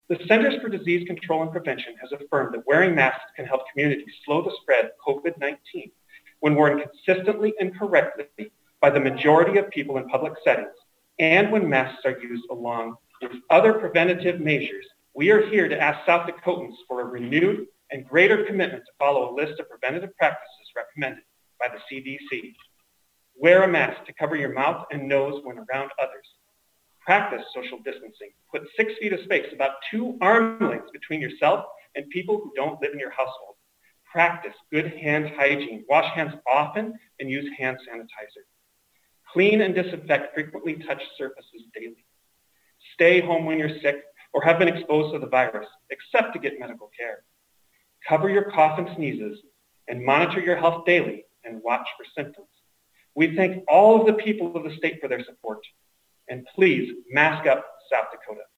The Centers for Disease Control and Prevention has affirmed that wearing masks can help communities slow the spread of COVID-19 when worn consistently and correctly by the majority of people in public settings, and when masks are used along with other preventative measures. We are here to ask South Dakotans for a renewed and greater commitment to follow a list of preventative practices recommended by the CDC. Wear a mask to cover your mouth and nose when around others. Practice social distancing. Put 6 feet of space, about 2 arm lengths between yourself and people who don't live in your household. Practice good hand hygiene. Wash hands often and use hand sanitizer. Clean and disinfect frequently touched surfaces daily. Stay home when you're sick or have been exposed to the virus, except to get medical care. Cover your cough and sneezes and monitor your health daily and watch for symptoms. We thank all of the people of the state for their support. And please mask up, South Dakota.